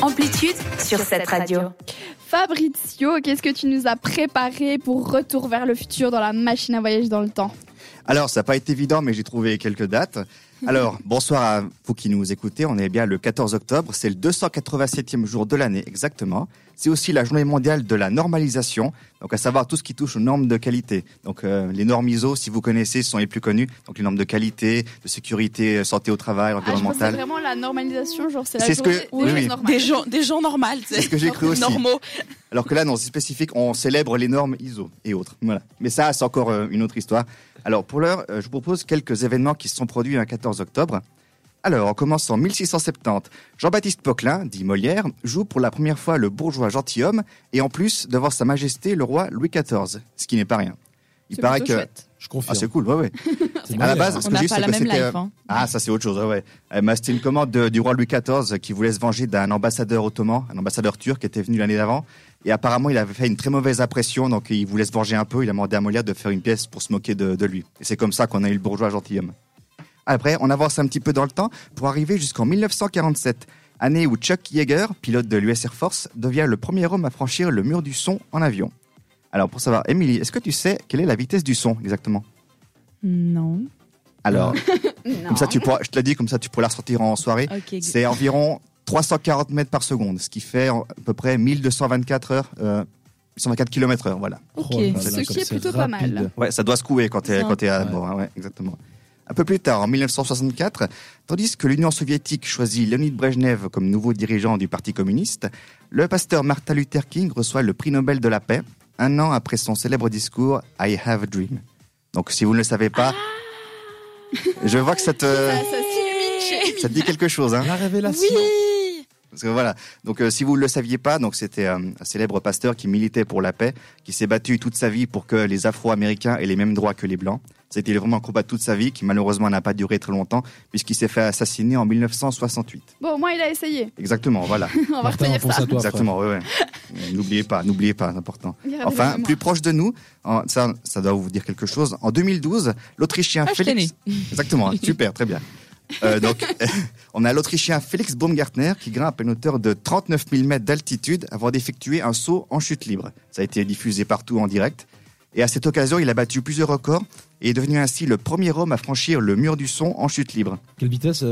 Amplitude sur cette radio. Fabrizio, qu'est-ce que tu nous as préparé pour Retour vers le futur dans la machine à voyager dans le temps ? Alors, ça n'a pas été évident, mais j'ai trouvé quelques dates. Alors, bonsoir à vous qui nous écoutez. On est bien le 14 octobre. C'est le 287e jour de l'année, exactement. C'est aussi la journée mondiale de la normalisation. Donc, à savoir tout ce qui touche aux normes de qualité. Donc, les normes ISO, si vous connaissez, sont les plus connues. Donc, les normes de qualité, de sécurité, santé au travail, environnementale. C'est vraiment la normalisation, genre c'est la C'est journée ce que, oui. Des gens normaux. C'est ce que j'ai cru aussi. Normaux. Alors que là, non, c'est spécifique. On célèbre les normes ISO et autres. Voilà. Mais ça, c'est encore une autre histoire. Alors, pour l'heure, je vous propose quelques événements qui se sont produits un 14 octobre. Alors, on commence en 1670. Jean-Baptiste Poquelin, dit Molière, joue pour la première fois le bourgeois gentilhomme et en plus devant Sa Majesté le roi Louis XIV, ce qui n'est pas rien. Il paraît que chouette. Je confirme. Ah, c'est cool, ouais. À la base, ce On que n'a j'ai pas c'est la que même c'était life, hein. Ah, ça c'est autre chose, ouais. C'était une commande du roi Louis XIV qui voulait se venger d'un ambassadeur ottoman, un ambassadeur turc qui était venu l'année d'avant. Et apparemment, il avait fait une très mauvaise impression, donc il voulait se venger un peu. Il a demandé à Molière de faire une pièce pour se moquer de lui. Et c'est comme ça qu'on a eu le bourgeois gentilhomme. Après, on avance un petit peu dans le temps pour arriver jusqu'en 1947, année où Chuck Yeager, pilote de l'US Air Force, devient le premier homme à franchir le mur du son en avion. Alors, pour savoir, Émilie, est-ce que tu sais quelle est la vitesse du son exactement ? Non. Alors, Non. comme ça, je te l'ai dit, comme ça, tu pourras la ressortir en soirée. Ok. C'est environ 340 mètres par seconde, ce qui fait à peu près 1224 km/h, voilà. Ok. Oh là là, Ce comme qui est c'est plutôt pas rapide. mal. Ouais, ça doit secouer quand t'es à bord, hein, ouais, exactement. Un peu plus tard, en 1964, tandis que l'Union soviétique choisit Leonid Brejnev comme nouveau dirigeant du Parti communiste, le pasteur Martin Luther King reçoit le prix Nobel de la paix, un an après son célèbre discours « I have a dream ». Donc, si vous ne le savez pas, je vois que ça te dit quelque chose, hein. La révélation. Oui. Parce que voilà. Donc, si vous ne le saviez pas, donc c'était un célèbre pasteur qui militait pour la paix, qui s'est battu toute sa vie pour que les Afro-Américains aient les mêmes droits que les Blancs. C'était vraiment un combat de toute sa vie qui malheureusement n'a pas duré très longtemps puisqu'il s'est fait assassiner en 1968. Bon, moi, il a essayé. Exactement, voilà. On va Martin, retenir on pense ça. à toi, Exactement, ouais. N'oubliez pas, c'est important. Gardez Enfin, la mémoire. plus proche de nous, ça doit vous dire quelque chose. En 2012, l'Autrichien je t'ai Félix. Exactement, super, très bien. Donc, on a l'Autrichien Félix Baumgartner qui grimpe à une hauteur de 39 000 mètres d'altitude avant d'effectuer un saut en chute libre. Ça a été diffusé partout en direct. Et à cette occasion, il a battu plusieurs records et est devenu ainsi le premier homme à franchir le mur du son en chute libre. Quelle vitesse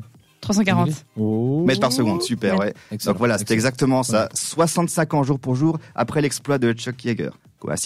340. Oh. Mètres par seconde, super, ouais. Excellent, Donc voilà, c'était excellent. exactement ça. 65 ans jour pour jour après l'exploit de Chuck Yeager. Coïncidence ?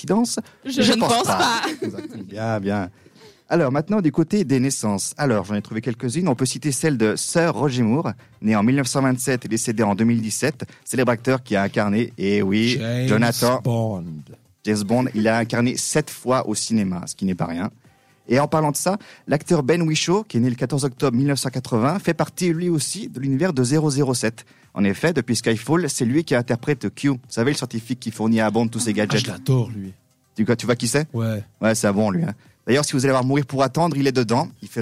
Je ne pense pas. Exactement. Bien, bien. Alors maintenant, du côté des naissances. Alors, j'en ai trouvé quelques-unes. On peut citer celle de Sir Roger Moore, né en 1927 et décédé en 2017. Célèbre acteur qui a incarné, et oui, Jonathan Bond. James Bond. Il a incarné 7 fois au cinéma, ce qui n'est pas rien. Et en parlant de ça, l'acteur Ben Whishaw, qui est né le 14 octobre 1980, fait partie lui aussi de l'univers de 007. En effet, depuis Skyfall, c'est lui qui interprète Q. Vous savez, le scientifique qui fournit à Bond tous ses Ah, gadgets. je l'adore, lui. Tu vois qui c'est ? Ouais. Ouais, c'est un bon, lui. Hein. D'ailleurs, si vous allez voir Mourir pour attendre, il est dedans.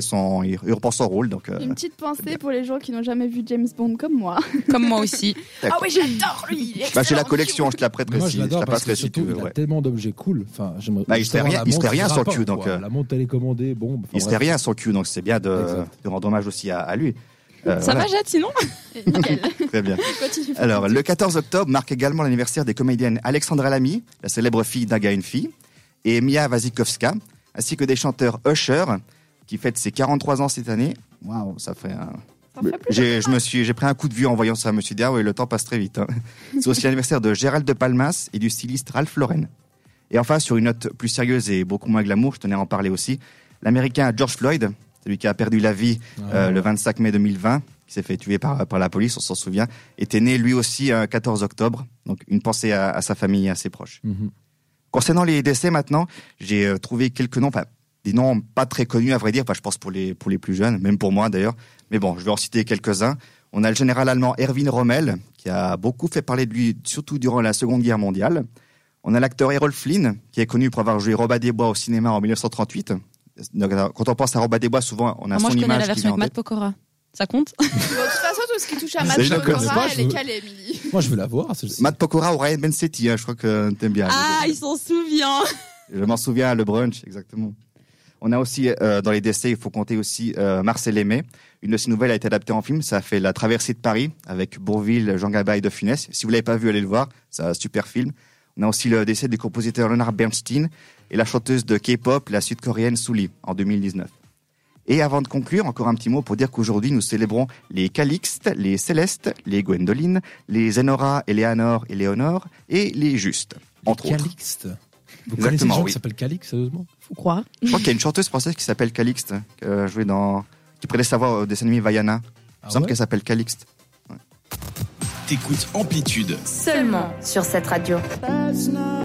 Il reprend son rôle. Donc, Une petite pensée pour les gens qui n'ont jamais vu James Bond comme moi. Comme moi aussi. Ah oui, j'adore lui. il est j'ai la excellent. collection, je te la prêterai Moi, si je l'adore la parce que passerai si tu surtout, veux. il Ouais. a tellement d'objets cool. Enfin, j'aimerais. Bah, il se fait rien- il se fait rien sans Q, donc, La montre télécommandée, bon. Il se fait rien sans Q, donc c'est bien de rendre hommage aussi à lui. Ça va, Jade, sinon Nickel. Très bien. Continue. Alors, le 14 octobre marque également l'anniversaire des comédiennes Alexandra Lamy, la célèbre fille d'Aga une fille, et Mia Wasikowska, ainsi que des chanteurs Usher, qui fête ses 43 ans cette année. Waouh, ça fait un... Ça fait plus J'ai pris un coup de vue en voyant ça. Je me suis dit, ah oui, le temps passe très vite. Hein. C'est aussi l'anniversaire de Gérald de Palmas et du styliste Ralph Lauren. Et enfin, sur une note plus sérieuse et beaucoup moins glamour, je tenais à en parler aussi, l'américain George Floyd, celui qui a perdu la vie le 25 mai 2020, qui s'est fait tuer par la police, on s'en souvient, était né lui aussi un 14 octobre. Donc une pensée à sa famille et à ses proches. Mm-hmm. Concernant les décès maintenant, j'ai trouvé quelques noms, des noms pas très connus à vrai dire, je pense pour les plus jeunes, même pour moi d'ailleurs. Mais bon, je vais en citer quelques-uns. On a le général allemand Erwin Rommel, qui a beaucoup fait parler de lui, surtout durant la Seconde Guerre mondiale. On a l'acteur Errol Flynn, qui est connu pour avoir joué Robin des Bois au cinéma en 1938. Donc, quand on pense à Robin des Bois, souvent on a Moi, son je connais la image qui version vient en avec Matt tête. Pokora. Ça compte Bon, de toute façon, tout ce qui touche à Matt Je la connais Pokora, pas, elle est calée, Émilie. Moi, je veux la voir. celle-ci. Matt Pokora ou Ryan Bensetti, je crois que t'aimes bien. Ah, il s'en souvient. Je m'en souviens, le brunch, exactement. On a aussi, dans les décès, il faut compter aussi Marcel Aimé. Une de ses nouvelles a été adaptée en film. Ça a fait La Traversée de Paris avec Bourvil, Jean Gabin et De Funès. Si vous l'avez pas vu, allez le voir. C'est un super film. On a aussi le décès du compositeur Leonard Bernstein et la chanteuse de K-pop, la sud-coréenne Sulli, en 2019. Et avant de conclure, encore un petit mot pour dire qu'aujourd'hui, nous célébrons les Calixtes, les Célestes, les Gwendoline, les Enora, Éléanore et Léonore, et les Justes, entre autres. Calixte. Vous connaissez des gens qui s'appellent Calixte, sérieusement? Faut croire. Je crois qu'il y a une chanteuse française qui s'appelle Calixte, qui prêtait sa voix au dessin animé Vaiana. Il me semble qu'elle s'appelle Calixte. T'écoutes Amplitude. Seulement sur cette radio.